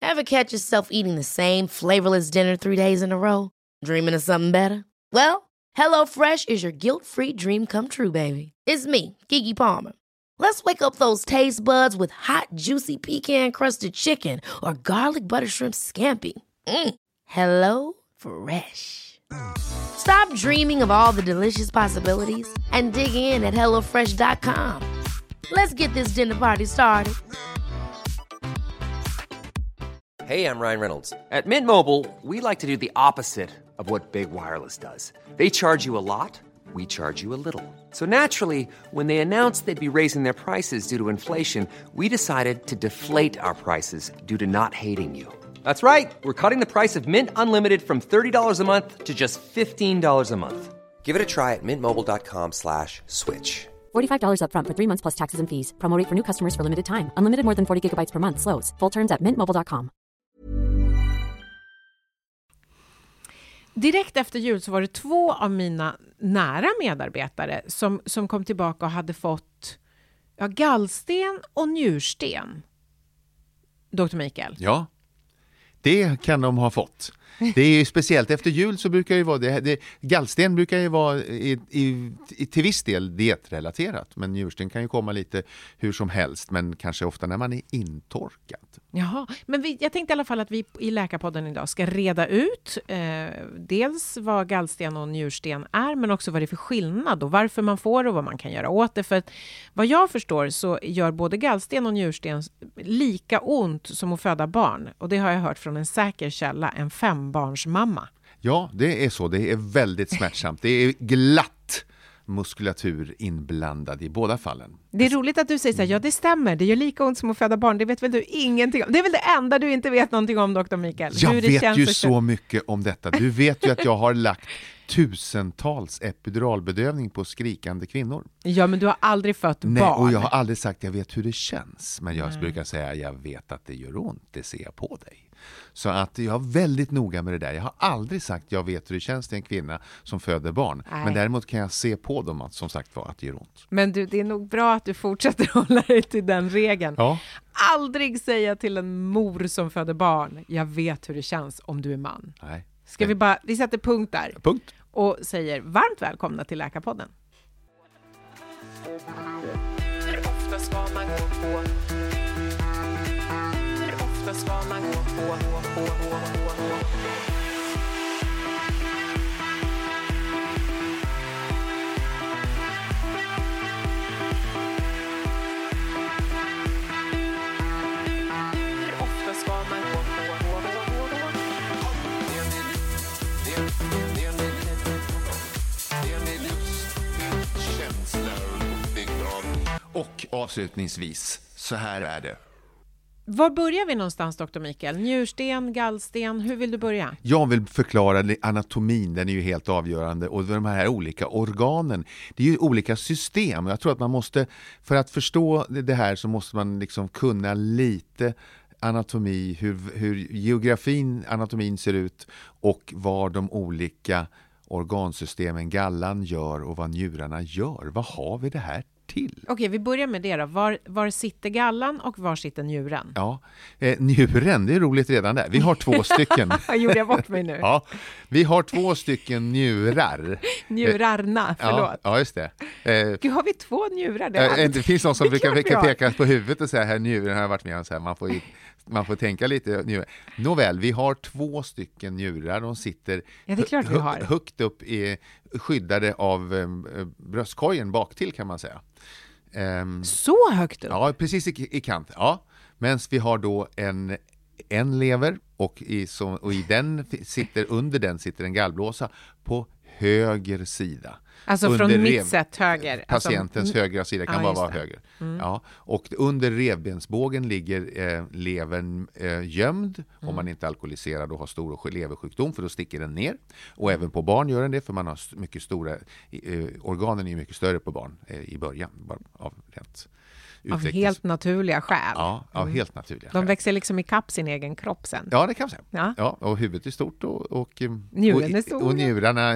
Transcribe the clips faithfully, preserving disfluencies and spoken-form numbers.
Ever catch yourself eating the same flavorless dinner three days in a row? Dreaming of something better? Well, HelloFresh is your guilt-free dream come true, baby. It's me, Keke Palmer. Let's wake up those taste buds with hot, juicy pecan-crusted chicken or garlic butter shrimp scampi. Mm. Hello Fresh. Stop dreaming of all the delicious possibilities and dig in at hello fresh dot com. Let's get this dinner party started. Hey, I'm Ryan Reynolds. At Mint Mobile, we like to do the opposite of what Big Wireless does. They charge you a lot, we charge you a little. So naturally, when they announced they'd be raising their prices due to inflation, we decided to deflate our prices due to not hating you. That's right. We're cutting the price of Mint Unlimited from thirty dollars a month to just fifteen dollars a month. Give it a try at mintmobile.com slash switch. forty-five dollars up front for three months plus taxes and fees. Promo rate for new customers for limited time. Unlimited more than forty gigabytes per month. Slows full terms at mint mobile dot com. Direkt efter jul så var det två av mina nära medarbetare som, som kom tillbaka och hade fått ja, gallsten och njursten. doktor Mikael. Ja, det kan de ha fått. Det är ju speciellt efter jul så brukar ju vara det, det gallsten brukar ju vara i, i, i, till viss del dietrelaterat, men njursten kan ju komma lite hur som helst, men kanske ofta när man är intorkad. Jaha, men vi, jag tänkte i alla fall att vi i Läkarpodden idag ska reda ut eh, dels vad gallsten och njursten är, men också vad det är för skillnad och varför man får det och vad man kan göra åt det. För att, vad jag förstår så gör både gallsten och njursten lika ont som att föda barn, och det har jag hört från en säker källa, en fembarnsmamma. Ja, det är så. Det är väldigt smärtsamt. Det är glatt muskulatur inblandad i båda fallen. Det är roligt att du säger så här, ja det stämmer, det gör lika ont som att föda barn, det vet väl du ingenting om. Det är väl det enda du inte vet någonting om, doktor Mikael. Jag Hur det vet känns ju och så mycket om detta. Du vet ju att jag har lagt tusentals epiduralbedövning på skrikande kvinnor. Ja, men du har aldrig fött Nej, barn. och jag har aldrig sagt jag vet hur det känns, men jag Nej. brukar säga jag vet att det gör ont, det ser jag på dig. Så att jag är väldigt noga med det där. Jag har aldrig sagt jag vet hur det känns till en kvinna som föder barn. Nej. Men däremot kan jag se på dem att, som sagt var, att det gör ont. Men du, det är nog bra att du fortsätter hålla dig till den regeln. Ja. Aldrig säga till en mor som föder barn, jag vet hur det känns om du är man. Nej. Ska Nej. vi bara, vi sätter punkt där. Punkt. Och säger varmt välkomna till Läkarpodden. Hur ofta ska man gå på? Hur ofta ska man gå på? på, på, på, på. Hur ofta ska man gå på? på, på, på, på. Och avslutningsvis, så här är det. Var börjar vi någonstans, doktor Mikael? Njursten, gallsten, hur vill du börja? Jag vill förklara anatomin, den är ju helt avgörande. Och de här olika organen, det är ju olika system. Jag tror att man måste, för att förstå det här så måste man liksom kunna lite anatomi, hur, hur geografin, anatomin ser ut och vad de olika organsystemen, gallan gör och vad njurarna gör. Vad har vi det här till? Okej, vi börjar med det då. Var, var sitter gallan och var sitter njuren? Ja, eh, njuren, det är roligt redan där. Vi har två stycken. Gjorde jag bort mig nu? Ja, vi har två stycken njurar. Njurarna, förlåt. Ja, ja just det. Eh, Gud, har vi två njurar? Det, eh, det finns någon som Det brukar klart vi brukar har. peka på huvudet och säga här njuren har jag varit med om. Så här, man, får, ju- man får tänka lite. Njur. Nåväl, vi har två stycken njurar. De sitter Ja, det är klart vi har. hö- högt upp, i, skyddade av eh, bröstkorgen bak till kan man säga. Ehm, Så högt upp? Ja, precis i, i kant. Ja. Men vi har då en, en lever och i, så, och i den sitter, under den sitter en gallblåsa på höger sida. Alltså Under från rev- mitt sätt höger. Patientens alltså, högra sida kan ja, bara just vara det. höger. Mm. Ja. Och under revbensbågen ligger eh, levern eh, gömd Mm. om man inte är alkoholiserad och har stor leversjukdom, för då sticker den ner. Och även på barn gör den det, för man har st- mycket stora eh, organen är mycket större på barn eh, i början bara av rent Av utvecklings- helt naturliga skäl. Ja, av Mm. helt naturliga De skäl. växer liksom i kapp sin egen kropp sen. Ja, det kan man säga. Ja. Ja, och huvudet är stort och, och, Njuren och, är stor. och njurarna är,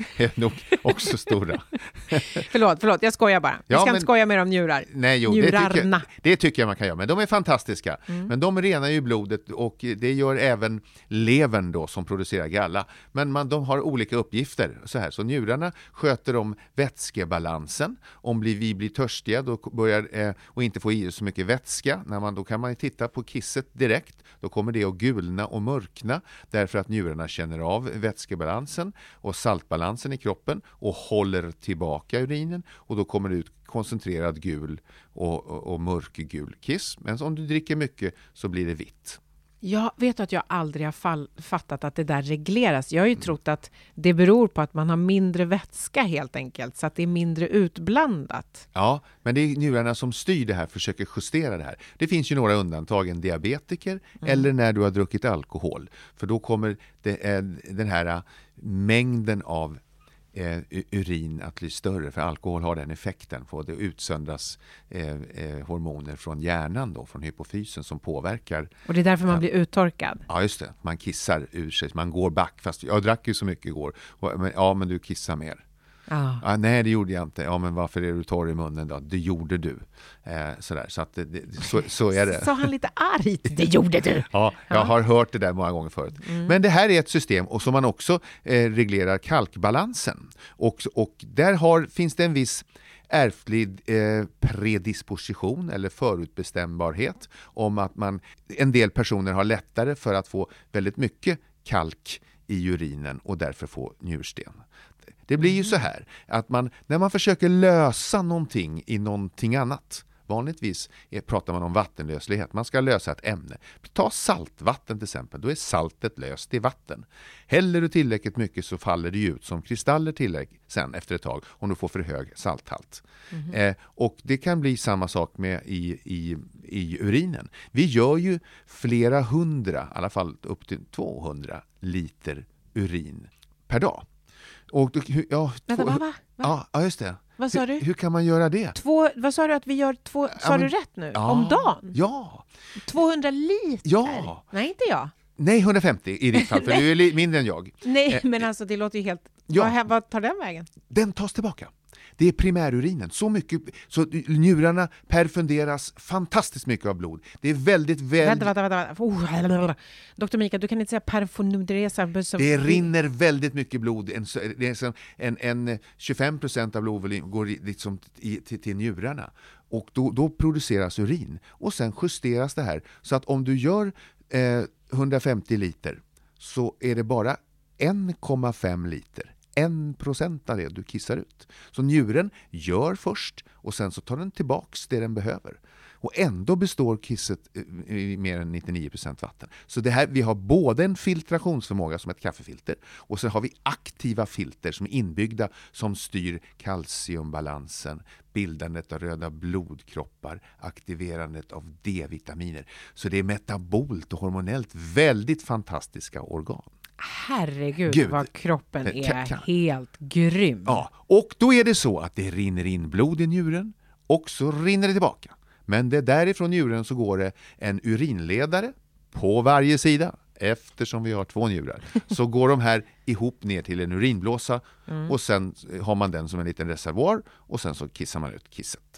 är nog också stora. förlåt, förlåt, jag skojar bara. Vi Ja, ska men- inte skoja mer om njurar. Nej, jo, det tycker, Njurarna. jag, det tycker jag man kan göra, men de är fantastiska. Mm. Men de renar ju blodet och det gör även levern då som producerar galla. Men man, de har olika uppgifter. Så, här. Så njurarna sköter om vätskebalansen. Om bli, vi blir törstiga då börjar, eh, och inte får i så mycket vätska, när man, då kan man titta på kisset direkt. Då kommer det att gulna och mörkna därför att njurarna känner av vätskebalansen och saltbalansen i kroppen och håller tillbaka urinen, och då kommer det ut koncentrerad gul och, och, och mörkgul kiss. Men om du dricker mycket så blir det vitt. Jag vet att jag aldrig har fall, fattat att det där regleras. Jag har ju trott att det beror på att man har mindre vätska helt enkelt, så att det är mindre utblandat. Ja, men det är njurarna som styr det här, försöker justera det här. Det finns ju några undantag, en diabetiker mm. eller när du har druckit alkohol. För då kommer det, eh, den här mängden av eh, urin att bli större, för alkohol har den effekten på det utsöndras eh, eh, hormoner från hjärnan då, från hypofysen som påverkar. Och det är därför man blir uttorkad. Ja, just det. Man kissar ur sig, man går back, fast jag drack ju så mycket igår. Och, men, ja, men du kissar mer. Ah. Ja, nej, det gjorde jag inte. Ja, men varför är du torr i munnen då? Det gjorde du. Eh, sådär. Så, att det, det, så, så är det. Sa han lite argt? Det gjorde du. Ja, jag har hört det där många gånger förut. Mm. Men det här är ett system och som man också eh, reglerar kalkbalansen. Och, och där har, finns det en viss ärftlig eh, predisposition eller förutbestämbarhet om att man, en del personer har lättare för att få väldigt mycket kalk i urinen och därför få njursten. Det blir ju så här att man, när man försöker lösa någonting i någonting annat, vanligtvis är, pratar man om vattenlöslighet, man ska lösa ett ämne. Ta saltvatten till exempel, då är saltet löst i vatten. Häller du tillräckligt mycket så faller det ut som kristaller tillräckligt sen efter ett tag om du får för hög salthalt. Mm-hmm. Eh, och det kan bli samma sak med i, i, i urinen. Vi gör ju flera hundra, i alla fall upp till tvåhundra liter urin per dag. Och då, ja, Vänta, två, va, va? Va? Ja, just det. Vad sa hur, du? hur kan man göra det? Två, vad sa du att vi gör? Två, sa ja, men, du rätt nu? Ja, Om dagen? Ja. tvåhundra liter? Ja. Nej, inte jag. Nej, hundrafemtio i ditt fall, för du är li- mindre än jag. Nej, eh, men alltså det låter ju helt... Ja. Vad, vad tar den vägen? Den tas tillbaka. Det är primärurinen. Så mycket, så njurarna perfunderas fantastiskt mycket av blod. Det är väldigt väl... Vänta, vänta, vänta. Oh, doktor Mikael, du kan inte säga perfunderesa. Det rinner väldigt mycket blod. En, det är en, en tjugofem procent av blodvolym går liksom i, till, till njurarna. Och då, då produceras urin. Och sen justeras det här. Så att om du gör eh, hundrafemtio liter så är det bara en komma fem liter. En procent av det du kissar ut. Så njuren gör först och sen så tar den tillbaks det den behöver. Och ändå består kisset i mer än nittionio procent vatten. Så det här, vi har både en filtrationsförmåga som ett kaffefilter och så har vi aktiva filter som är inbyggda som styr kalciumbalansen, bildandet av röda blodkroppar, aktiverandet av D-vitaminer. Så det är metabolt och hormonellt väldigt fantastiska organ. Herregud, Gud. vad kroppen är Kan- kan- helt grym. Ja, och då är det så att det rinner in blod i njuren och så rinner det tillbaka. Men det därifrån njuren så går det en urinledare på varje sida. Eftersom vi har två njurar så går de här ihop ner till en urinblåsa mm. och sen har man den som en liten reservoar och sen så kissar man ut kisset.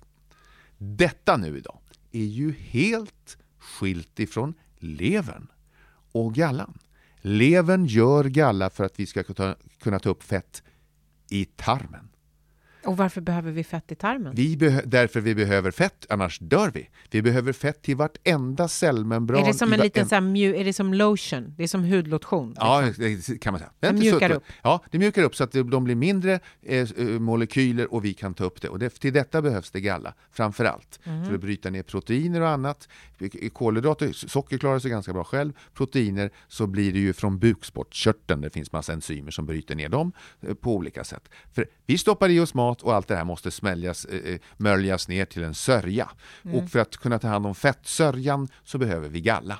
Detta nu idag är ju helt skilt ifrån levern och gallan. Levern gör galla för att vi ska kunna ta upp fett i tarmen. Och varför behöver vi fett i tarmen? Vi beh- därför vi behöver fett, annars dör vi. Vi behöver fett till vartenda cellmembran. Är det som en i liten en... så här, mju- är det som lotion? Det är som hudlotion? Ja, liksom. det kan man säga. Det är inte mjukar så- upp. Ja, det mjukar upp så att de blir mindre eh, molekyler och vi kan ta upp det. Och det, till detta behövs det galla, framför allt. Mm. För att bryta ner proteiner och annat. Kolhydrater, socker klarar sig ganska bra själv. Proteiner så blir det ju från bukspottkörteln. Det finns massa enzymer som bryter ner dem eh, på olika sätt. För vi stoppar i oss mat och allt det här måste smäljas, eh, möljas ner till en sörja. Mm. Och för att kunna ta hand om fettsörjan så behöver vi galla.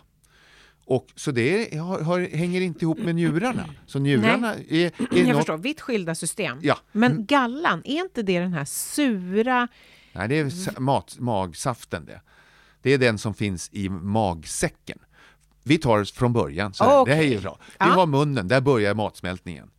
Och så det har, har, hänger inte ihop med njurarna. Så njurarna är, är Jag något... förstår, vitt skilda system. Ja. Men gallan, är inte det den här sura... Nej, det är mat, magsaften det. Det är den som finns i magsäcken. Vi tar från början. Så Okay. Det här är ju bra. Vi ja. har munnen, där börjar matsmältningen.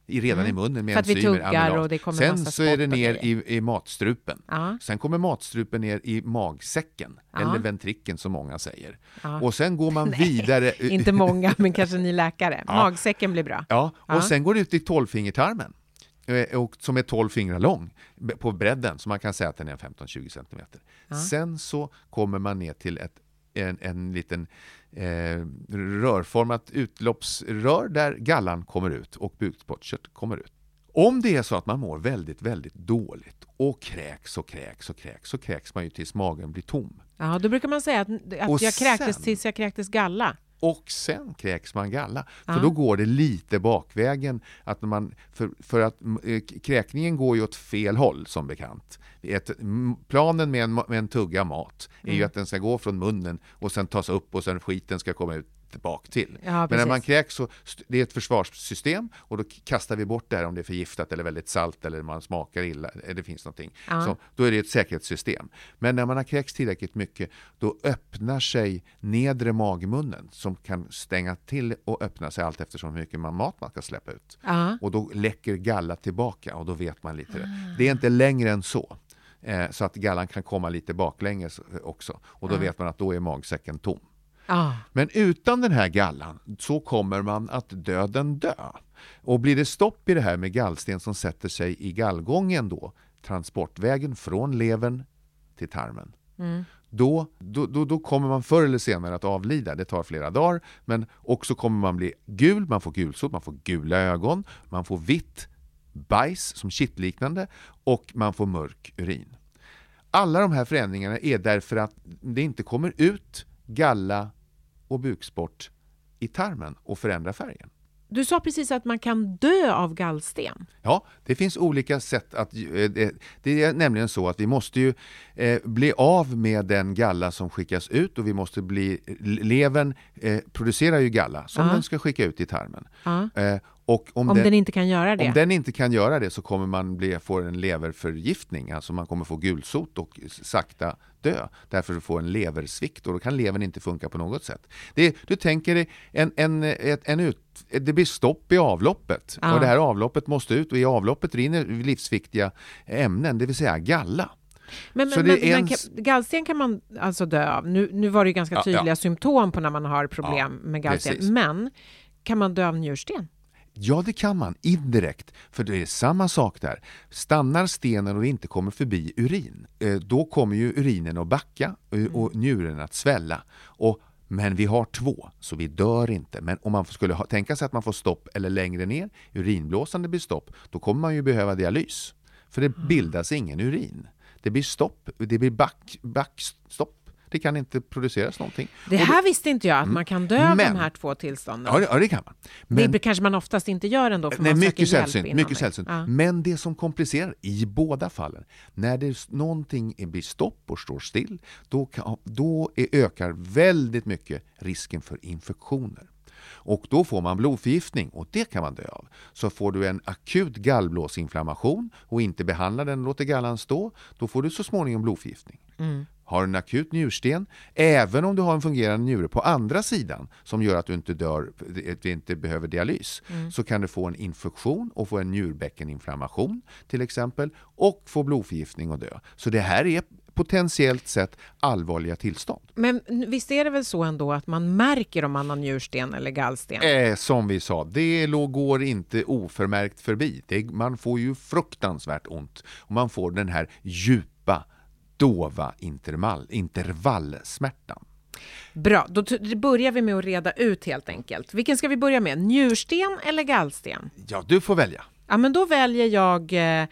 i, redan mm. i munnen med för att vi enzymer, tuggar amylaz. och det kommer Sen massa så är det spott och ner grejer. i, i matstrupen. Ja. Sen kommer matstrupen ner i magsäcken, Ja. eller ventrikeln som många säger. Ja. Och sen går man Nej, vidare... inte många, men kanske ni läkare. Ja. Magsäcken blir bra. Ja, och ja. sen går det ut i tolvfingertarmen. Och som är tolv fingrar lång på bredden, så man kan säga att den är femton till tjugo centimeter. Ja. Sen så kommer man ner till ett, en, en liten eh, rörformat utloppsrör där gallan kommer ut och bukspottkött kommer ut. Om det är så att man mår väldigt, väldigt dåligt och kräks och kräks och kräks, så kräks man ju tills magen blir tom. Ja, då brukar man säga att, att jag kräktes sen, tills jag kräktes galla. Och sen kräks man galla. För ja. då går det lite bakvägen. Att man, för, för att eh, kräkningen går ju åt fel håll som bekant. Ett, planen med en, med en tugga mat är mm. ju att den ska gå från munnen och sen tas upp och sen skiten ska komma ut tillbaka till. Ja, men när man kräks så det är ett försvarssystem och då kastar vi bort det här om det är förgiftat eller väldigt salt eller man smakar illa eller det finns någonting. Ja. Så, då är det ett säkerhetssystem. Men när man har kräks tillräckligt mycket, då öppnar sig nedre magmunnen som kan stänga till och öppna sig allt eftersom hur mycket man mat man ska släppa ut. Ja. Och då läcker galla tillbaka och då vet man lite det. Det är inte längre än så. Eh, så att gallan kan komma lite baklänges också. Och då ja. vet man att då är magsäcken tom. Ah. Men utan den här gallan så kommer man att döden dö. Och blir det stopp i det här med gallsten som sätter sig i gallgången då, transportvägen från levern till tarmen, mm. då, då, då, då kommer man förr eller senare att avlida. Det tar flera dagar, men också kommer man bli gul, man får gulsot, man får gula ögon, man får vitt bajs som kittliknande och man får mörk urin. Alla de här förändringarna är därför att det inte kommer ut galla och bukspott i tarmen och förändra färgen. Du sa precis att man kan dö av gallsten. Ja, det finns olika sätt att... Det, det är nämligen så att vi måste ju eh, bli av med den galla som skickas ut och vi måste bli... Levern eh, producerar ju galla som uh-huh. den ska skicka ut i tarmen. Uh-huh. Eh, och om, om den, den inte kan göra det? Om den inte kan göra det så kommer man bli, få en leverförgiftning. Alltså man kommer få gulsot och sakta dö. Därför får en leversvikt och då kan levern inte funka på något sätt. Det, du tänker dig en, en, en, en ut, det blir stopp i avloppet. Ja. Och det här avloppet måste ut och i avloppet rinner livsviktiga ämnen, det vill säga galla. Men, men, men, en... men gallsten kan man alltså dö av. Nu, nu var det ju ganska ja, tydliga ja. symptom på när man har problem ja, med gallsten. Precis. Men kan man dö av njursten? Ja, det kan man indirekt, för det är samma sak där. Stannar stenen och det inte kommer förbi urin, då kommer ju urinen att backa och njuren att svälla. Och, men vi har två, så vi dör inte. Men om man skulle ha, tänka sig att man får stopp eller längre ner, urinblåsande blir stopp, då kommer man ju behöva dialys. För det bildas ingen urin. Det blir stopp, det blir back, backstopp. Det kan inte produceras någonting. Det här då, visste inte jag, att man kan dö av men, de här två tillstånden. Ja, det, ja, det kan man. Men, det kanske man oftast inte gör ändå, för nej, man mycket söker sällsynt, hjälp mycket sällsynt. Ja. Men det som komplicerar i båda fallen, när det någonting blir stopp och står still, då, kan, då är, ökar väldigt mycket risken för infektioner. Och då får man blodförgiftning och det kan man dö av. Så får du en akut gallblåsinflammation och inte behandlar den och låter gallan stå, då får du så småningom blodförgiftning. Mm. Har en akut njursten, även om du har en fungerande njure på andra sidan som gör att du inte dör, att du inte behöver dialys, mm. så kan du få en infektion och få en njurbäckeninflammation till exempel och få blodförgiftning och dö. Så det här är potentiellt sett allvarliga tillstånd. Men visst är det väl så ändå att man märker om man har njursten eller gallsten? Eh, som vi sa, det går inte oförmärkt förbi. Det, man får ju fruktansvärt ont och man får den här djupa dova intervall, intervallsmärtan. Bra, då t- börjar vi med att reda ut helt enkelt. Vilken ska vi börja med? Njursten eller gallsten? Ja, du får välja. Ja, men då väljer jag eh,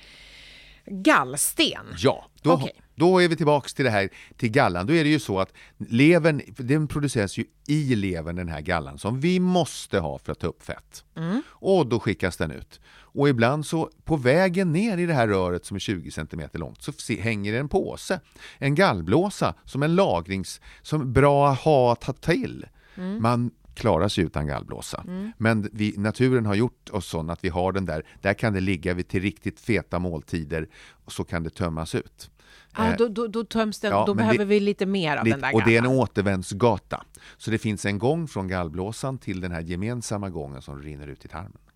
gallsten. Ja, då, okay. Då är vi tillbaka till det här, till gallan. Då är det ju så att levern, den produceras ju i levern, den här gallan som vi måste ha för att ta upp fett. Mm. Och då skickas den ut. Och ibland så på vägen ner i det här röret som är tjugo centimeter långt så se, hänger det en påse. En gallblåsa som en lagrings, som är bra att ha att ta till. Mm. Man klarar sig utan gallblåsa. Mm. Men vi, naturen har gjort oss sån att vi har den där. Där kan det ligga vid till riktigt feta måltider och så kan det tömmas ut. Ah, då, då, då töms den, ja, då behöver det, vi lite mer av lite, den där gallan. Och det är en återvändsgata. Så det finns en gång från gallblåsan till den här gemensamma gången som rinner ut i tarmen.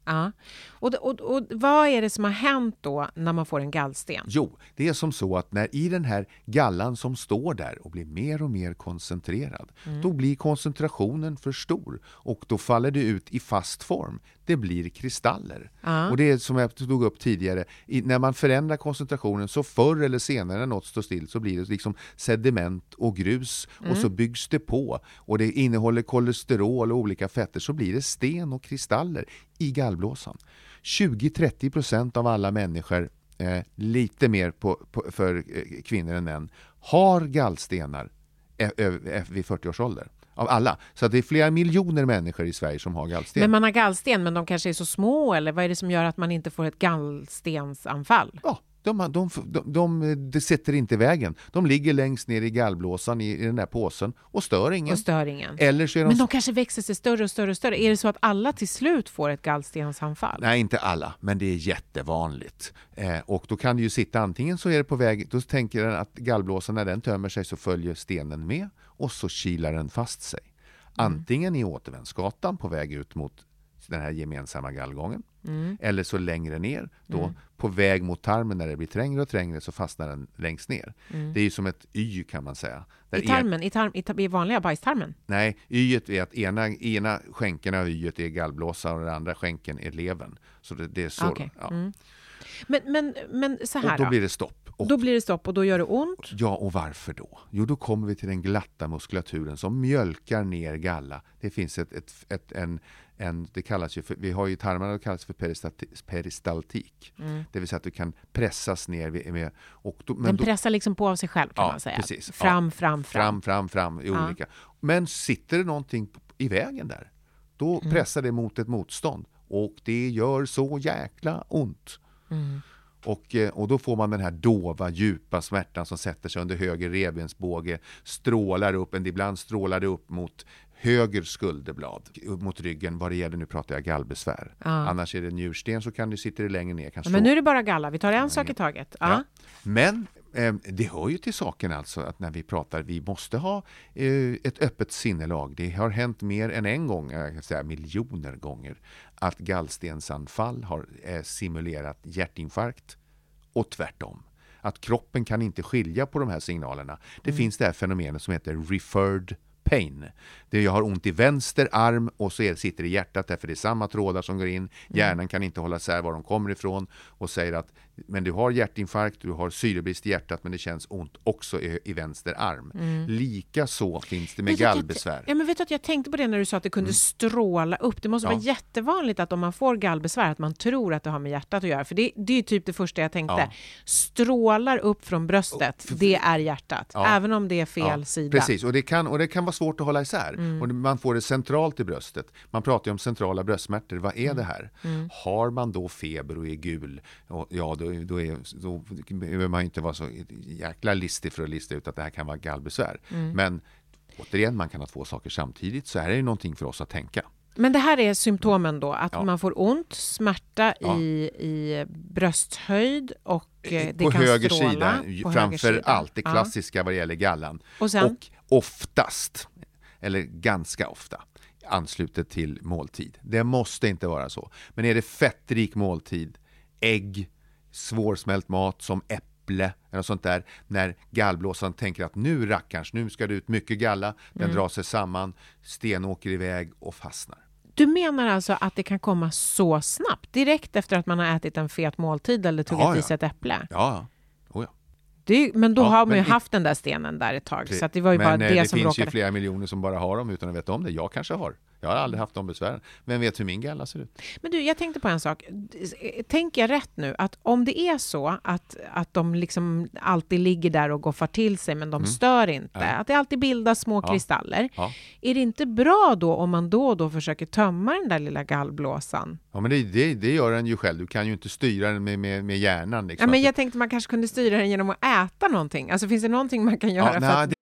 Ja. Och, och, och vad är det som har hänt då när man får en gallsten? Jo, det är som så att när i den här gallan som står där och blir mer och mer koncentrerad, mm. då blir koncentrationen för stor och då faller det ut i fast form. Det blir kristaller. Ja. Och det är som jag tog upp tidigare, i, när man förändrar koncentrationen så förr eller senare när något står still så blir det liksom sediment och grus mm. och så byggs det på och det innehåller kolesterol och olika fetter, så blir det sten och kristaller i gallblåsan. tjugo till trettio procent av alla människor, eh, lite mer på, på, för eh, kvinnor än män, har gallstenar eh, eh, vid fyrtio års ålder. Av alla. Så att det är flera miljoner människor i Sverige som har gallsten. Men man har gallsten, men de kanske är så små, eller vad är det som gör att man inte får ett gallstensanfall? Ja. De, de, de, de, de sätter inte i vägen. De ligger längst ner i gallblåsan i, i den där påsen och stör ingen. Och stör ingen. Eller så är de... Men de kanske växer sig större och större och större. Är det så att alla till slut får ett gallstensanfall? Nej, inte alla, men det är jättevanligt. Eh, och då kan det ju sitta, antingen så är det på väg, då tänker den att gallblåsan när den tömmer sig så följer stenen med och så kilar den fast sig. Antingen i återvändsgatan på väg ut mot den här gemensamma gallgången. Mm. Eller så längre ner då mm. på väg mot tarmen, när det blir trängre och trängre så fastnar den längst ner. Mm. Det är ju som ett y kan man säga. Där I tarmen? En... I, tarm, i, I vanliga bajstarmen? Nej, yet är att ena, ena skänken av yet är gallblåsan och den andra skänken är levern. Så det, det är så. Okay. Ja. Mm. Men, men, men så här och då, då blir det stopp. Och, då blir det stopp och då gör det ont? Ja, och varför då? Jo, då kommer vi till den glatta muskulaturen som mjölkar ner galla. Det finns ett, ett, ett, en, en, det kallas ju för, vi har ju tarmarna, det kallas för peristaltik. peristaltik. Mm. Det vill säga att du kan pressas ner med... Och då, men den då, pressar liksom på av sig själv kan ja, man säga. Precis. Fram, ja, fram, fram. Fram, fram, fram i ja. olika. Men sitter det någonting i vägen där, då mm. pressar det mot ett motstånd. Och det gör så jäkla ont. Mm. Och, och då får man den här dova, djupa smärtan som sätter sig under höger revbensbåge, strålar upp, en ibland strålar det upp mot höger skulderblad, upp mot ryggen. Vad det gäller, nu pratar jag gallbesvär. Ja. Annars är det njursten så kan du sitta det längre ner. Kan Men nu är det bara galla, vi tar en sak i taget. Ja. Ja. Men eh, det hör ju till saken alltså att när vi pratar, vi måste ha eh, ett öppet sinnelag. Det har hänt mer än en gång, jag kan säga miljoner gånger, att gallstensanfall har eh, simulerat hjärtinfarkt och tvärtom. Att kroppen kan inte skilja på de här signalerna. Det mm. finns det här fenomenet som heter referred pain. Det jag har ont i vänster arm och så är, sitter det i hjärtat därför det är samma trådar som går in. Hjärnan mm. kan inte hålla isär var de kommer ifrån och säger att men du har hjärtinfarkt, du har syrebrist i hjärtat men det känns ont också i, i vänster arm. Mm. Lika så finns det med vet gallbesvär. Ja, men vet du att jag tänkte på det när du sa att det kunde mm. stråla upp. Det måste ja. vara jättevanligt att om man får gallbesvär att man tror att det har med hjärtat att göra. För det, det är typ det första jag tänkte. Ja. Strålar upp från bröstet, oh, det är hjärtat. Ja. Även om det är fel ja, sida. Precis, och det, kan, och det kan vara svårt att hålla isär. Mm. Och man får det centralt i bröstet. Man pratar ju om centrala bröstsmärtor. Vad är mm. det här? Mm. Har man då feber och är gul, och, ja då, då, är, då behöver man inte vara så jäkla listig för att lista ut att det här kan vara gallbesvär. Mm. Men återigen, man kan ha två saker samtidigt, så här är det någonting för oss att tänka. Men det här är symptomen då, att ja. man får ont, smärta ja. i, i brösthöjd och det på kan höger stråla. Sida, på framför höger sida. allt det klassiska ja. vad det gäller gallan. Och, sen? och oftast, eller ganska ofta, anslutet till måltid. Det måste inte vara så. Men är det fettrik måltid, ägg, svårsmält mat som äpple eller sånt där, när gallblåsan tänker att nu rackarns, nu ska det ut mycket galla, den mm. drar sig samman, sten åker iväg och fastnar. Du menar alltså att det kan komma så snabbt, direkt efter att man har ätit en fet måltid eller tagit ja, ja. i sig ett äpple? Ja, oh, ja. Det, men då ja, har man ju i, haft den där stenen där ett tag. Så att det var ju men bara det, det som finns råkade. ju flera miljoner som bara har dem utan att veta om det. Jag kanske har. Jag har aldrig haft de besvären. Men vet hur min galla ser ut. Men du, jag tänkte på en sak. Tänker jag rätt nu att om det är så att, att de liksom alltid ligger där och goffar till sig men de mm. stör inte. Ja. Att det alltid bildas små ja. kristaller. Ja. Är det inte bra då om man då och då försöker tömma den där lilla gallblåsan? Ja, men det, det, det gör den ju själv. Du kan ju inte styra den med, med, med hjärnan. Liksom. Ja, men jag tänkte man kanske kunde styra den genom att äta någonting. Alltså finns det någonting man kan göra ja, för nej, att... det...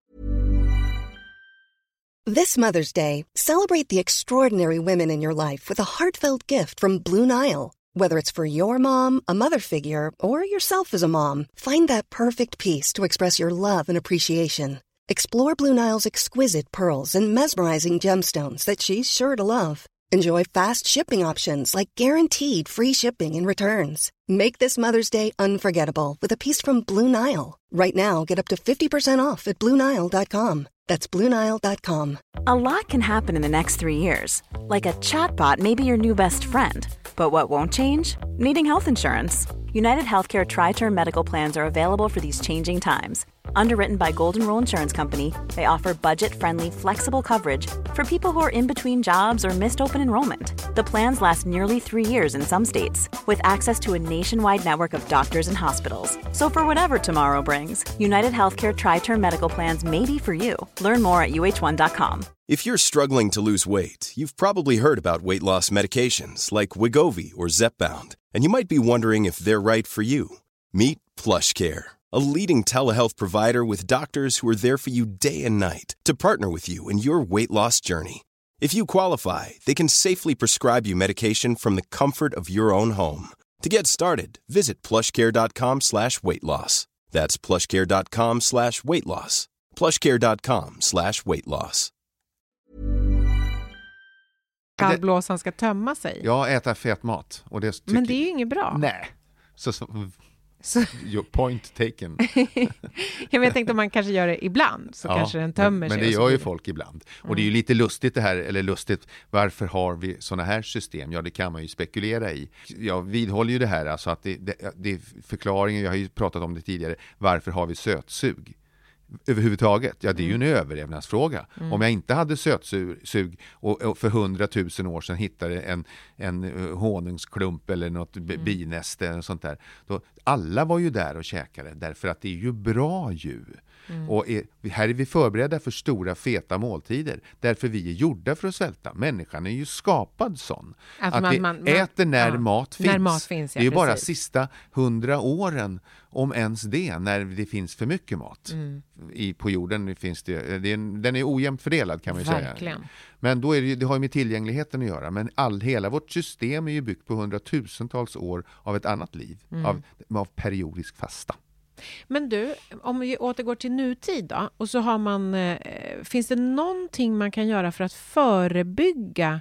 This Mother's Day, celebrate the extraordinary women in your life with a heartfelt gift from Blue Nile. Whether it's for your mom, a mother figure, or yourself as a mom, find that perfect piece to express your love and appreciation. Explore Blue Nile's exquisite pearls and mesmerizing gemstones that she's sure to love. Enjoy fast shipping options like guaranteed free shipping and returns. Make this Mother's Day unforgettable with a piece from Blue Nile. Right now, get up to fifty percent off at blue nile dot com. That's blue nile dot com. A lot can happen in the next three years. Like a chatbot may be your new best friend. But what won't change? Needing health insurance. United Healthcare Tri-Term Medical Plans are available for these changing times. Underwritten by Golden Rule Insurance Company, they offer budget-friendly, flexible coverage for people who are in between jobs or missed open enrollment. The plans last nearly three years in some states, with access to a nationwide network of doctors and hospitals. So for whatever tomorrow brings, United Healthcare Tri-Term Medical Plans may be for you. Learn more at u h one dot com. If you're struggling to lose weight, you've probably heard about weight loss medications like Wegovy or Zepbound, and you might be wondering if they're right for you. Meet PlushCare, a leading telehealth provider with doctors who are there for you day and night to partner with you in your weight loss journey. If you qualify, they can safely prescribe you medication from the comfort of your own home. To get started, visit plushcare.com slash weight loss. That's plushcare.com slash weight loss. plushcare.com slash weight loss. Gallblåsan ska tömma sig. Ja, äta fet mat. Och det Men det är ju inget bra. Nej. Så, så, så. Your point taken. Jag vet inte om man kanske gör det ibland. Så ja, kanske den tömmer men, sig. Men det gör ju folk ibland. Och mm. det är ju lite lustigt det här. Eller lustigt. Varför har vi såna här system? Ja, det kan man ju spekulera i. Jag vidhåller ju det här. Alltså att det, det, det är förklaringen. Jag har ju pratat om det tidigare. Varför har vi sötsug? Överhuvudtaget, ja det är ju en överlevnadsfråga. Mm. Om jag inte hade sötsug och, och för hundratusen år sedan hittade en, en honungsklump eller något mm. binäste eller sånt där. Då, alla var ju där och käkade därför att det är ju bra djur. Mm. Och är, här är vi förberedda för stora feta måltider. Därför vi är gjorda för att svälta. Människan är ju skapad sån. Att, att man, vi man, man, äter när, ja, mat finns. när mat finns. Ja, det är ju bara sista hundra åren, om ens det, när det finns för mycket mat. Mm. I, på jorden finns det, det är, den är ojämnt fördelad kan man ju Verkligen. säga. Men då är det, det har ju med tillgängligheten att göra. Men all, hela vårt system är ju byggt på hundratusentals år av ett annat liv. Mm. Av, av periodisk fasta. Men du, om vi återgår till nutid då, och så har man, eh, finns det någonting man kan göra för att förebygga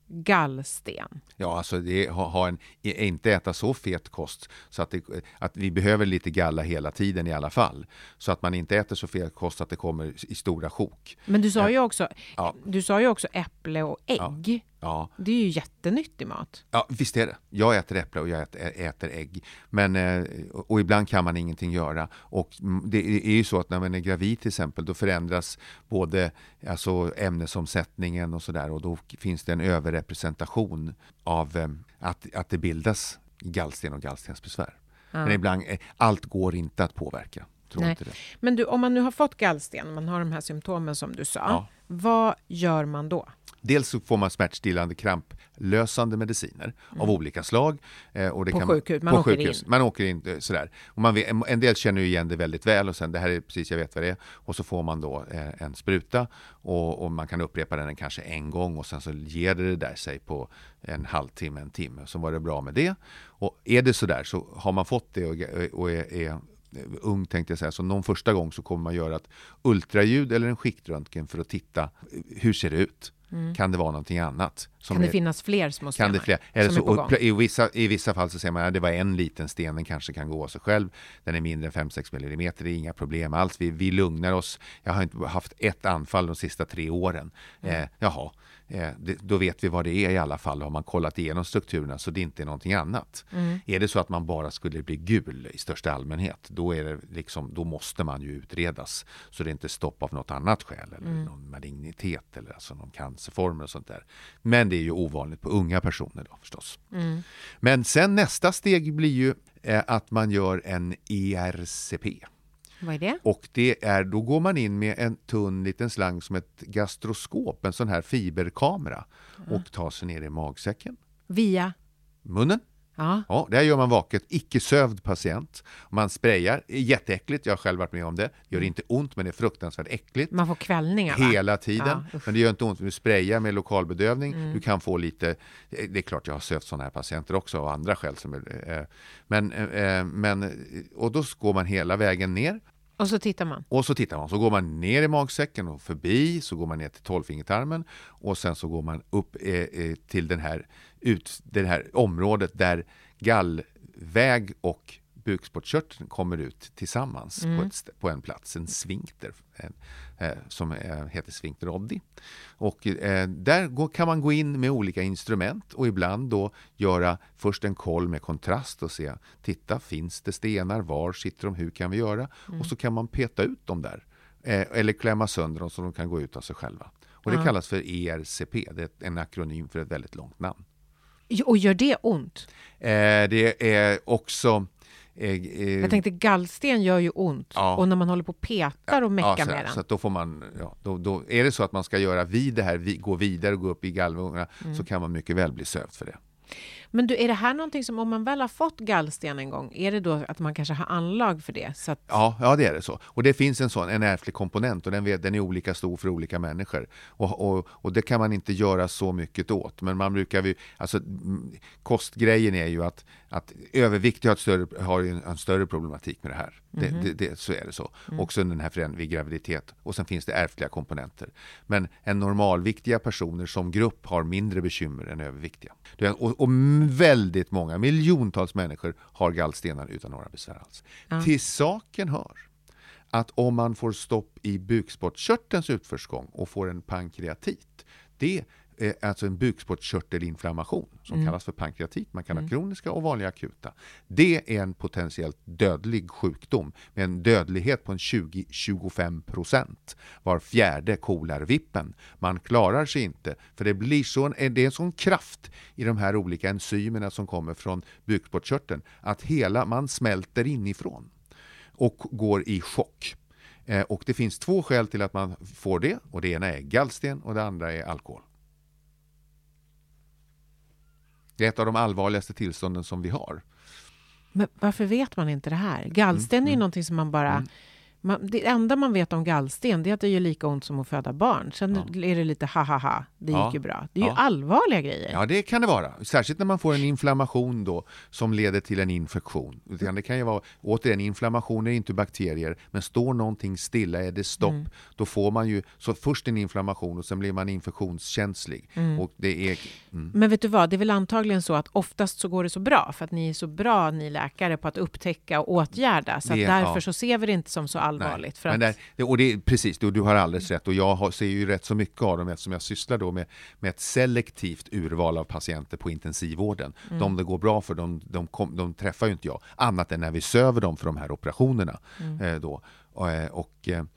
gallsten? Ja, alltså det ha, ha en, inte äta så fet kost så att, det, att vi behöver lite galla hela tiden i alla fall. Så att man inte äter så fet kost att det kommer i stora sjok. Men du sa ju också, ja. du sa ju också äpple och ägg. Ja. Ja. Det är ju jättenyttig mat. Ja, visst är det. Jag äter äpple och jag äter, äter ägg. Men, och ibland kan man ingenting göra. Och det är ju så att när man är gravid till exempel, då förändras både alltså, ämnesomsättningen och sådär. Och då finns det en överrepresentation av att, att det bildas gallsten och gallstensbesvär. Ja. Men ibland, allt går inte att påverka. Tror Nej. Inte det. Men du, om man nu har fått gallsten, man har de här symptomen som du sa. Ja. Vad gör man då? Dels så får man smärtstillande, kramplösande mediciner mm. av olika slag. Eh, och det på kan, sjukhus, man på åker sjukhus. in. Man åker in sådär. Och man vet, en del känner ju igen det väldigt väl och sen det här är precis, jag vet vad det är. Och så får man då eh, en spruta och, och man kan upprepa den kanske en gång och sen så ger det det där sig på en halvtimme, en timme. Så var det bra med det. Och är det sådär så har man fått det och, och är, är ung tänkte jag säga, så någon första gång så kommer man göra ett ultraljud eller en skiktröntgen för att titta hur ser det ut. Mm. Kan det vara någonting annat? Som kan det är, finnas fler små stenar? Kan det fler, eller så, och, i, vissa, I vissa fall så säger man att det var en liten sten, den kanske kan gå av sig själv. Den är mindre än fem till sex millimeter, det är inga problem alls. Vi, vi lugnar oss. Jag har inte haft ett anfall de sista tre åren. Mm. Eh, jaha, eh, det, då vet vi vad det är i alla fall. Har man kollat igenom strukturerna så det inte är någonting annat. Mm. Är det så att man bara skulle bli gul i största allmänhet, då, är det liksom, då måste man ju utredas. Så det är inte stopp av något annat skäl eller mm. någon malignitet eller alltså någon cancerform och sånt där. Men det är ju ovanligt på unga personer då förstås. Mm. Men sen nästa steg blir ju eh, att man gör en E R C P. Vad är det? Och det är, då går man in med en tunn liten slang som ett gastroskop, en sån här fiberkamera mm. och tar sig ner i magsäcken. Via? Munnen. Ja. Ja, där gör man vaket, icke-sövd patient. Man sprayar, jätteäckligt, jag har själv varit med om det. Gör inte ont men det är fruktansvärt äckligt. Man får kvällningar va? Hela tiden, ja, men det gör inte ont. Du sprayar med lokalbedövning, mm. du kan få lite, det är klart jag har sövt sådana här patienter också av andra skäl. Som är, eh, men, eh, men, och då går man hela vägen ner Och så tittar man. Och så tittar man. Så går man ner i magsäcken och förbi. Så går man ner till tolvfingertarmen. Och sen så går man upp eh, till den här, ut, det här området där gallväg och bukspottkörteln kommer ut tillsammans mm. på, ett, på en plats. En sfinkter en, eh, som eh, heter sfinkter oddi. Och eh, där går, kan man gå in med olika instrument och ibland då göra först en koll med kontrast och se, titta, finns det stenar, var sitter de, hur kan vi göra? Mm. Och så kan man peta ut dem där. Eh, eller klämma sönder dem så de kan gå ut av sig själva. Och det ja. kallas för E R C P, det är en akronym för ett väldigt långt namn. Och gör det ont? Eh, det är också... Eh, eh, jag tänkte gallsten gör ju ont ja. och när man håller på och petar och meckar ja, så, med den. Så att då får man, ja, då, då är det så att man ska göra vid det här, vi, gå vidare och gå upp i gallvågorna mm. så kan man mycket väl bli sövd för det. Men du, är det här någonting som om man väl har fått gallsten en gång, är det då att man kanske har anlag för det? Så att... ja, ja, det är det så. Och det finns en sån, en ärftlig komponent och den, den är olika stor för olika människor. Och, och, och det kan man inte göra så mycket åt. Men man brukar ju, alltså kostgrejen är ju att, att överviktiga har, ett större, har en, en större problematik med det här. Mm-hmm. Det, det, det, så är det så. Mm. Också den här förändringen vid graviditet. Och sen finns det ärftliga komponenter. Men en normalviktiga personer som grupp har mindre bekymmer än överviktiga. Och, och väldigt många, miljontals människor har gallstenar utan några besvär alls. Ja. Till saken hör att om man får stopp i bukspottkörtelns utförsgång och får en pankreatit, det är alltså en bukspottkörtelinflammation som mm. kallas för pankreatit. Man kan mm. ha kroniska och vanliga akuta. Det är en potentiellt dödlig sjukdom med en dödlighet på en tjugo till tjugofem procent. Var fjärde kolarvippen. Man klarar sig inte för det blir så, det är en sån kraft i de här olika enzymerna som kommer från bukspottkörteln att hela man smälter inifrån och går i chock. Eh, och det finns två skäl till att man får det och det ena är gallsten och det andra är alkohol. Det är ett av de allvarligaste tillstånden som vi har. Men varför vet man inte det här? Gallsten mm, är ju mm. någonting som man bara... Mm. Man, det enda man vet om gallsten det är att det gör lika ont som att föda barn. Sen ja. är det lite ha ha ha. Det gick ja. ju bra. Det är ja. ju allvarliga grejer. Ja, det kan det vara. Särskilt när man får en inflammation då som leder till en infektion. Det kan ju vara, återigen, inflammation är inte bakterier. Men står någonting stilla, är det stopp, mm. då får man ju så först en inflammation och sen blir man infektionskänslig. Mm. Och det är, mm. Men vet du vad, det är väl antagligen så att oftast så går det så bra. För att ni är så bra, ni läkare, på att upptäcka och åtgärda. Så att det, därför ja. så ser vi det inte som så allvarligt. För men att... där, och det är precis, du, du har alldeles rätt och jag har, ser ju rätt så mycket av dem eftersom jag sysslar då med, med ett selektivt urval av patienter på intensivvården. Mm. De det går bra för, de, de, kom, de träffar ju inte jag annat än när vi söver dem för de här operationerna. Mm. Eh, då. Och, och eh,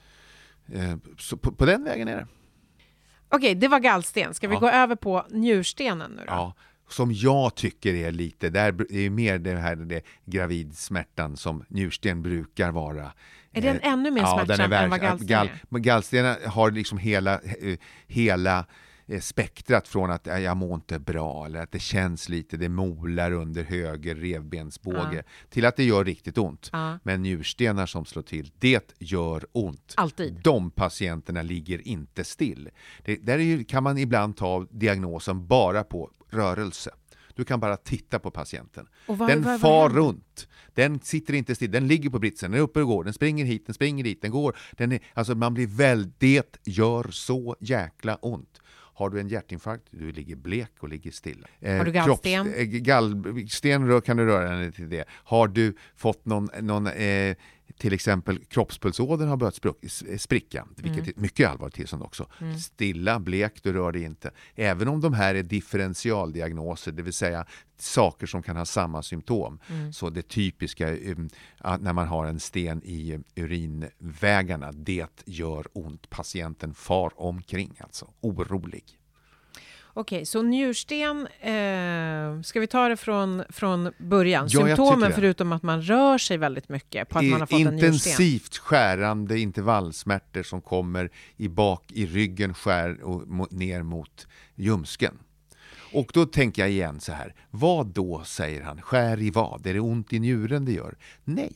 så på, på den vägen är det. Okej, det var gallsten. Ska vi ja. gå över på njurstenen nu då? Ja. Som jag tycker är lite, där är mer det här det gravidsmärtan som njursten brukar vara. Är den eh, ännu mer ja, smärtsam än vad gallsten gall, är? Gallsten har liksom hela, hela spektrat från att jag mår inte bra eller att det känns lite, det molar under höger revbensbåge ja. till att det gör riktigt ont. Ja. Men njurstenar som slår till, det gör ont. Alltid. De patienterna ligger inte still. Det, där är, kan man ibland ta diagnosen bara på rörelse. Du kan bara titta på patienten. Vad, den vad, far vad runt. Den sitter inte still. Den ligger på britsen. Den är uppe och går. Den springer hit. Den springer dit. Den går. Den är, alltså man blir väldigt... Det gör så jäkla ont. Har du en hjärtinfarkt, du ligger blek och ligger stilla. Eh, har du gallsten? Kropps, eh, gallsten kan du röra dig till det. Har du fått någon... någon eh, till exempel kroppspulsådern har börjat spricka, vilket mm. är ett mycket allvarligt tillstånd också. Mm. Stilla, blek, du rör dig inte. Även om de här är differentialdiagnoser, det vill säga saker som kan ha samma symptom. Mm. Så det typiska um, när man har en sten i urinvägarna, det gör ont. Patienten far omkring, alltså orolig. Okej, så njursten, eh, ska vi ta det från, från början? Ja, symptomen förutom att man rör sig väldigt mycket på att man har fått en njursten. Intensivt skärande intervallsmärtor som kommer i bak i ryggen, skär och ner mot ljumsken. Och då tänker jag igen så här, vad då, säger han, skär i vad? Är det ont i njuren det gör? Nej.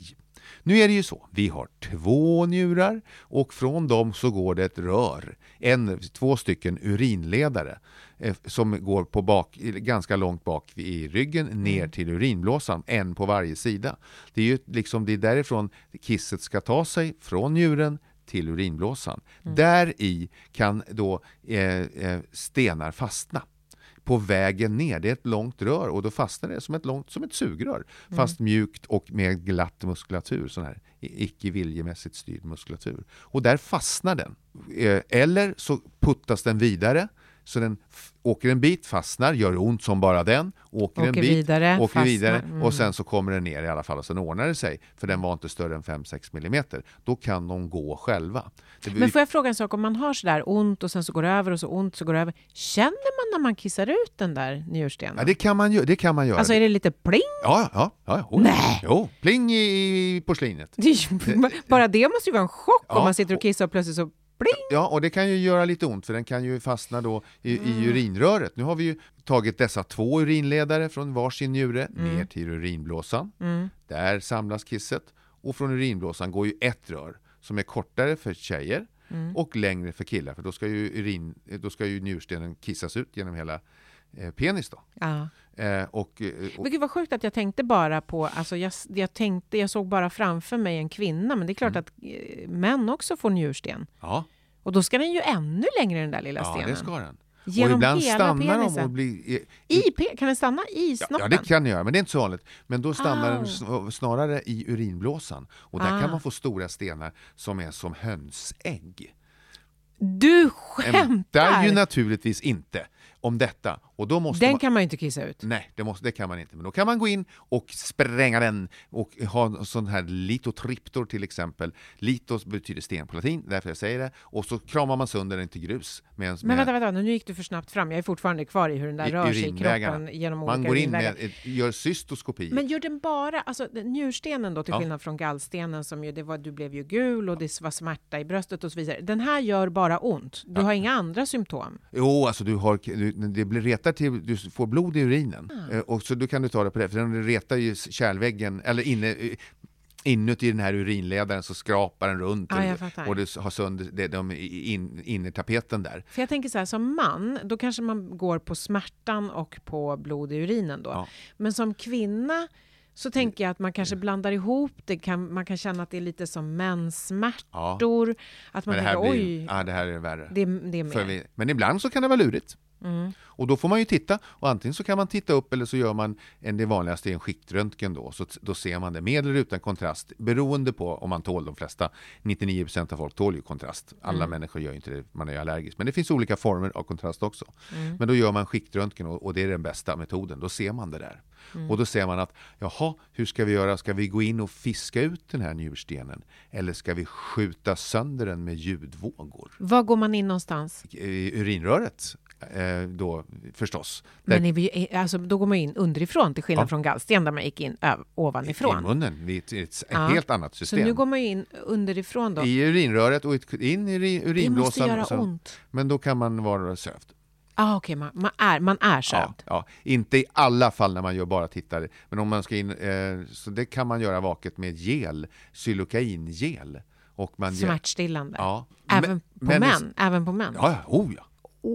Nu är det ju så, vi har två njurar och från dem så går det ett rör, en, två stycken urinledare eh, som går på bak, ganska långt bak i ryggen ner mm. till urinblåsan, en på varje sida. Det är ju liksom det är därifrån kisset ska ta sig från njuren till urinblåsan. Mm. Där i kan då eh, eh, stenar fastna. På vägen ner, det är ett långt rör och då fastnar det som ett långt som ett sugrör, mm. fast mjukt och med glatt muskulatur, sån här icke viljemässigt styrd muskulatur. Och där fastnar den. Eller så puttas den vidare så den f- åker en bit, fastnar, gör ont som bara den, åker, åker en bit, vidare, åker fastnar. vidare mm. och sen så kommer den ner i alla fall och sen ordnar det sig, för den var inte större än fem sex millimeter. Då kan de gå själva. Det blir... Men får jag fråga en sak, om man har så där ont och sen så går det över och så ont så går det över, känner man när man kissar ut den där njurstenen? Ja, det kan man ju, det kan man göra. Alltså är det lite pling? Ja, ja, ja. Oh, Nej! Jo, pling i, i porslinet. Bara det måste ju vara en chock ja, om man sitter och kissar och plötsligt så pling! Ja, och det kan ju göra lite ont för den kan ju fastna då i, mm. i urinröret. Nu har vi ju tagit dessa två urinledare från varsin njure mm. ner till urinblåsan. Mm. Där samlas kisset och från urinblåsan går ju ett rör som är kortare för tjejer mm. och längre för killar, för då ska ju, urin, då ska ju njurstenen kissas ut genom hela eh, penis då. Ja. Eh, och, och, men gud vad sjukt att jag tänkte bara på, alltså jag, jag tänkte, jag såg bara framför mig en kvinna, men det är klart mm. att eh, män också får njursten. Ja. Och då ska den ju ännu längre, den där lilla ja, stenen. Ja, det ska den. Genom och ibland hela stannar penisen. de och blir... I, I, I kan den stanna i snoppen? Ja, det kan den göra, men det är inte så vanligt. Men då stannar oh. den snarare i urinblåsan. Och där ah. kan man få stora stenar som är som hönsägg. Du skämtar! Det är ju naturligtvis inte om detta. Och då måste den man... kan man ju inte kissa ut. Nej, det, måste, det kan man inte. Men då kan man gå in och spränga den och ha sån här litotriptor till exempel. Litos betyder sten på latin, därför jag säger det. Och så kramar man sönder den till grus. Med, med... Men vänta, vänta, nu gick du för snabbt fram. Jag är fortfarande kvar i hur den där rör sig i kroppen genom olika man går in urinvägar. med, gör cystoskopi. Men gör den bara, alltså njurstenen då till ja. skillnad från gallstenen som ju, det var, du blev ju gul och det var smärta i bröstet och så vidare. Den här gör bara ont. Du ja. har inga andra symptom. Jo, alltså du har, du, det blir retar till, du får blod i urinen. Mm. Och så då kan du ta det på det, för den retar ju kärlväggen, eller inne, inuti den här urinledaren så skrapar den runt ah, och, och du har sönder det, de in, innertapeten där. För jag tänker så här, som man, då kanske man går på smärtan och på blod i urinen då. Ja. Men som kvinna så tänker jag att man kanske blandar ihop det, kan, man kan känna att det är lite som menssmärtor. Ja. Att man men det här tänker, blir, oj, ja, det här är värre. Det, det är mer. Vi, men ibland så kan det vara lurigt. Mm. Och då får man ju titta, och antingen så kan man titta upp eller så gör man en, det vanligaste är en skiktröntgen då, så då ser man det med eller utan kontrast, beroende på om man tål. De flesta, nittionio procent av folk tål ju kontrast. Alla mm. människor gör inte det, man är allergisk, men det finns olika former av kontrast också. Mm. Men då gör man skiktröntgen och, och det är den bästa metoden, då ser man det där. Mm. Och då ser man att, jaha, hur ska vi göra? Ska vi gå in och fiska ut den här njurstenen? Eller ska vi skjuta sönder den med ljudvågor? Var går man in någonstans? I urinröret. Eh, då förstås. Men är vi, alltså, då går man in underifrån till skillnad ja. från gallsten där man gick in ö- ovanifrån. I munnen, det är ett, ett ja. helt annat system. Så nu går man in underifrån då? I urinröret och in i urinblåsan. Det måste göra så, ont. Men då kan man vara sövd. Ah, okej, okay. man, man är, man är sövd. Ja, ja, inte i alla fall när man gör bara tittar. Men om man ska in, eh, så det kan man göra vaket med gel, xylokaingel. Och man smärtstillande? Ja. Även på men, män? Även på män? Ja, oh ja.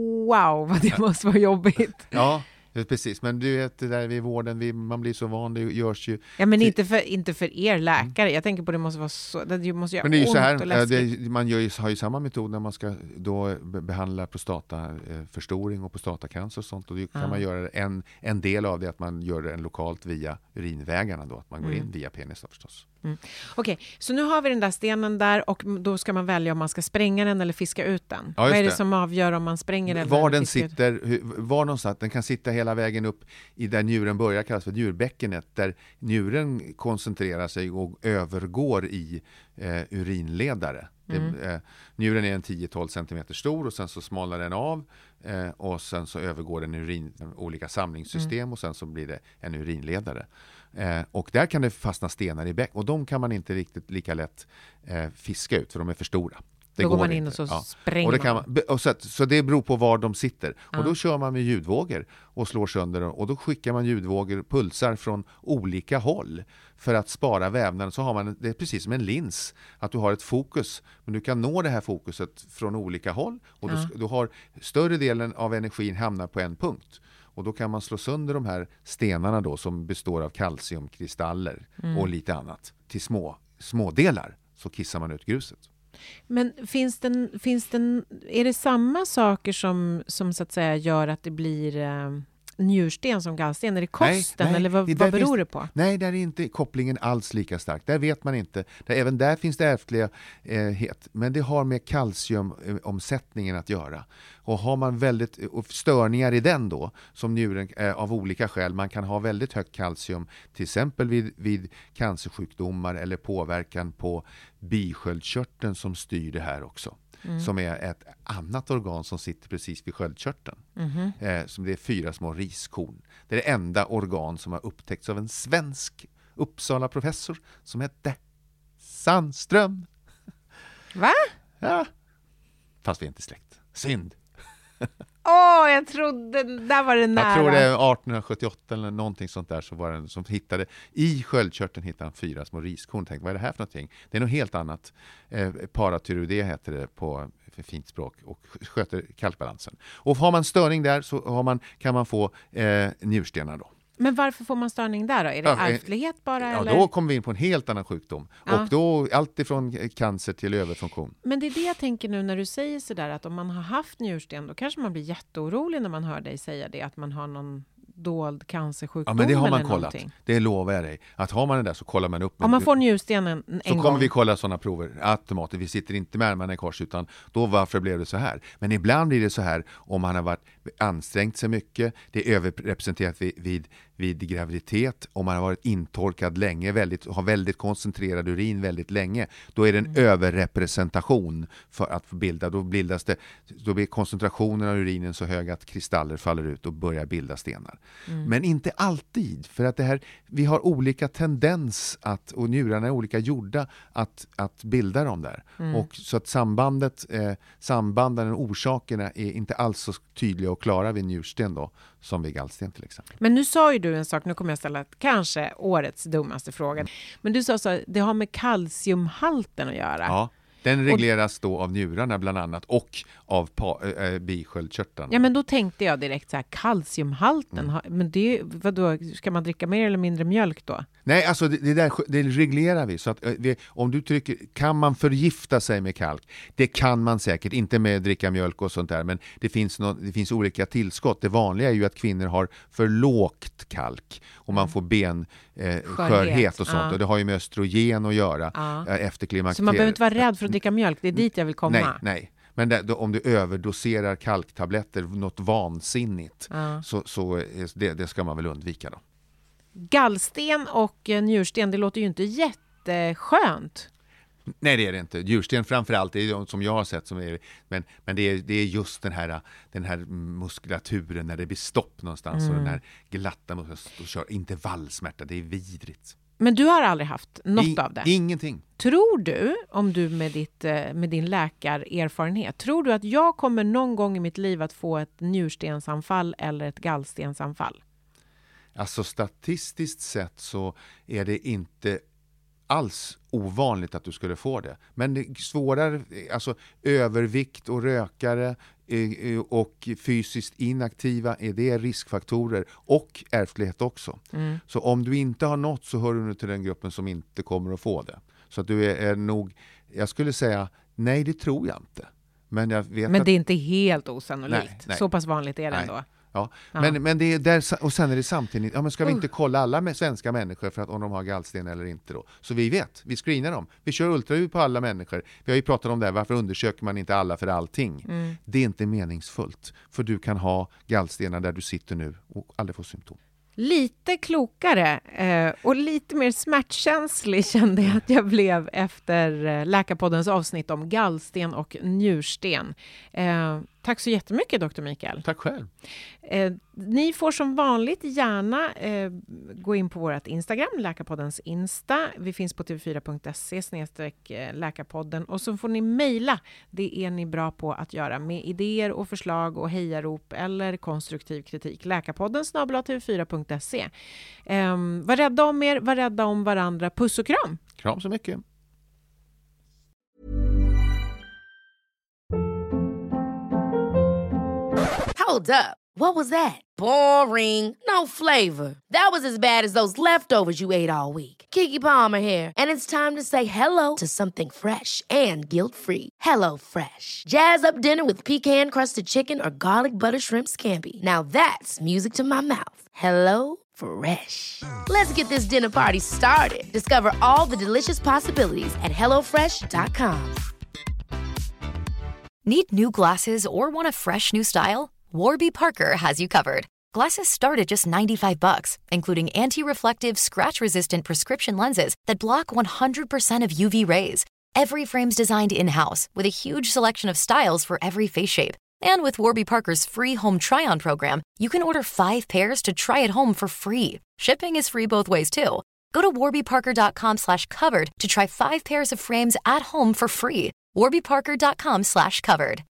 Wow, vad det måste vara jobbigt. Ja, precis. Men du vet, det där vid vården, vi, man blir så van, det görs ju... Ja, men inte för, inte för er läkare. Jag tänker på det måste vara så... Det måste göra men det är ju ont så här, och läskigt. det, man gör ju, har ju samma metod när man ska då behandla prostataförstoring och prostatacancer och sånt. Och då kan ja. man göra en, en del av det att man gör det en lokalt via urinvägarna då. Att man går mm. in via penis då, förstås. Mm. Okej, okay, så nu har vi den där stenen där och då ska man välja om man ska spränga den eller fiska ut den. Ja, vad är det, det som avgör om man spränger den? Var den sitter, hur, var någonstans, den kan sitta hela vägen upp i där njuren börjar, kallas för njurbäckenet, där njuren koncentrerar sig och övergår i eh, urinledare. Mm. Det, eh, njuren är en tio till tolv centimeter stor och sen så smalnar den av eh, och sen så övergår den i urin, olika samlingssystem mm. och sen så blir det en urinledare. Eh, och där kan det fastna stenar i bäck och de kan man inte riktigt lika lätt eh, fiska ut för de är för stora. Det då går går man in inte. och så Ja. spränger Och det kan man. man. Och så, så det beror på var de sitter. Ja. Och då kör man med ljudvågor och slår sönder dem. Och då skickar man ljudvågor, pulsar från olika håll för att spara vävnaden. Så har man, det är precis som en lins, att du har ett fokus. Men du kan nå det här fokuset från olika håll. Och Ja. du, du har större delen av energin hamnar på en punkt. Och då kan man slå sönder de här stenarna då som består av kalciumkristaller Mm. och lite annat till små, små delar. Så kissar man ut gruset. Men finns det, finns det, är det samma saker som, som så att säga gör att det blir eh, njursten som gallsten? Är det kosten Nej, nej, eller vad, det vad där beror finns, det på? Nej, där är inte kopplingen alls lika stark. Där vet man inte. Där, även där finns det ärftlighet. Men det har med kalciumomsättningen att göra. Och har man väldigt och störningar i den då, som njuren eh, av olika skäl, man kan ha väldigt högt kalcium till exempel vid, vid cancersjukdomar eller påverkan på bisköldkörteln som styr det här också. Mm. Som är ett annat organ som sitter precis vid sköldkörteln. Mm. Eh, som det är fyra små riskorn. Det är det enda organ som har upptäckts av en svensk Uppsala-professor som hette Sandström. Va? Ja. Fast vi är inte släkt. Synd. Åh, oh, jag trodde, där var det nära. Jag tror det är arton sjuttioåtta eller någonting sånt där, så var det som hittade, i sköldkörteln hittade han fyra små riskorn. Tänkte, vad är det här för någonting? Det är något helt annat. Eh, paratyroidé heter det på för fint språk och sköter kalkbalansen. Och har man störning där så har man, kan man få eh, njurstenar då. Men varför får man störning där då? Är det Ja, ärftlighet bara? Ja, eller? då kommer vi in på en helt annan sjukdom. Ja. Och då allt ifrån cancer till överfunktion. Men det är det jag tänker nu när du säger sådär, att om man har haft njursten, då kanske man blir jätteorolig när man hör dig säga det, att man har någon dold cancersjukdom. Ja, men det har man eller kollat. någonting. Det lovar jag dig. Att har man det där så kollar man upp. Om man får njurstenen en, så en kommer gång. vi kolla sådana prover automatiskt. Vi sitter inte med armarna i kors, utan då varför blev det så här? Men ibland blir det så här om man har varit ansträngt sig mycket. Det är överrepresenterat vid, vid, vid graviditet. Om man har varit intorkad länge, väldigt, har väldigt koncentrerad urin väldigt länge. Då är det en mm. överrepresentation för att bilda. Då bildas det, då blir koncentrationen av urinen så hög att kristaller faller ut och börjar bilda stenar. Mm. Men inte alltid, för att det här, vi har olika tendens att, och njurarna är olika gjorda att, att bilda dem där. Mm. Och så att sambandet, eh, sambanden och orsakerna är inte alls så tydliga och klara vid njursten då, som vid gallsten till exempel. Men nu sa ju du en sak, nu kommer jag ställa kanske årets dummaste fråga. Men du sa så, det har med kalciumhalten att göra. Ja. Den regleras då av njurarna bland annat och av pa- äh, bisköldkörteln. Ja, men då tänkte jag direkt så här, kalciumhalten. Mm. Men det, vadå, ska man dricka mer eller mindre mjölk då? Nej, alltså det, det där det reglerar vi. Så att vi, om du trycker, kan man förgifta sig med kalk? Det kan man säkert, inte med att dricka mjölk och sånt där, men det finns, no, det finns olika tillskott. Det vanliga är ju att kvinnor har för lågt kalk och man får benskörhet eh, och sånt. Ja. Och det har ju med östrogen att göra ja. efter klimakteriet. Så man behöver inte vara rädd för att dricka mjölk, det är dit jag vill komma. Nej, nej. Men det, då, om du överdoserar kalktabletter något vansinnigt ja. så, så det, det ska man väl undvika då. Gallsten och njursten, det låter ju inte jätteskönt. Nej, det är det inte. Njursten framförallt är det som jag har sett som är, men, men det, är, det är just den här, den här muskulaturen när det blir stopp någonstans mm. och den här glatta muskulaturen och kör intervallsmärta, det är vidrigt. Men du har aldrig haft något I, av det? Ingenting. Tror du, om du med, ditt, med din läkarerfarenhet, tror du att jag kommer någon gång i mitt liv att få ett njurstensanfall eller ett gallstensanfall? Alltså statistiskt sett så är det inte alls ovanligt att du skulle få det. Men det är svårare, alltså övervikt och rökare och fysiskt inaktiva är det riskfaktorer och ärftlighet också. Mm. Så om du inte har något så hör du till den gruppen som inte kommer att få det. Så att du är, är nog, jag skulle säga nej, det tror jag inte. Men jag vet Men det är att, inte helt osannolikt. Nej, nej. Så pass vanligt är det nej. ändå. Ja, ja. Men, men det är där, och sen är det samtidigt, ja men ska vi inte kolla alla med svenska människor för att om de har gallsten eller inte då? Så vi vet, vi screenar dem. Vi kör ultraljud på alla människor. Vi har ju pratat om det här, varför undersöker man inte alla för allting? Mm. Det är inte meningsfullt, för du kan ha gallstenar där du sitter nu och aldrig får symptom. Lite klokare eh, och lite mer smärtkänslig kände jag att jag blev efter eh, Läkarpoddens avsnitt om gallsten och njursten. Eh, Tack så jättemycket, doktor Mikael. Tack själv. Eh, ni får som vanligt gärna eh, gå in på vårt Instagram, Läkarpoddens Insta. Vi finns på tv fyra punkt se snedstreck läkarpodden. Och så får ni mejla. Det är ni bra på att göra med idéer och förslag och hejarop eller konstruktiv kritik. Läkarpodden snabel-a tv fyra punkt se. Eh, var rädda om er, var rädda om varandra. Puss och kram. Kram så mycket. Hold up. What was that? Boring. No flavor. That was as bad as those leftovers you ate all week. Keke Palmer here, and it's time to say hello to something fresh and guilt-free. Hello Fresh. Jazz up dinner with pecan-crusted chicken or garlic butter shrimp scampi. Now that's music to my mouth. Hello Fresh. Let's get this dinner party started. Discover all the delicious possibilities at hello fresh dot com. Need new glasses or want a fresh new style? Warby Parker has you covered. Glasses start at just ninety-five bucks, including anti-reflective, scratch-resistant prescription lenses that block one hundred percent of U V rays. Every frame's designed in-house with a huge selection of styles for every face shape. And with Warby Parker's free home try-on program, you can order five pairs to try at home for free. Shipping is free both ways, too. Go to warby parker dot com slash covered to try five pairs of frames at home for free. warby parker dot com slash covered.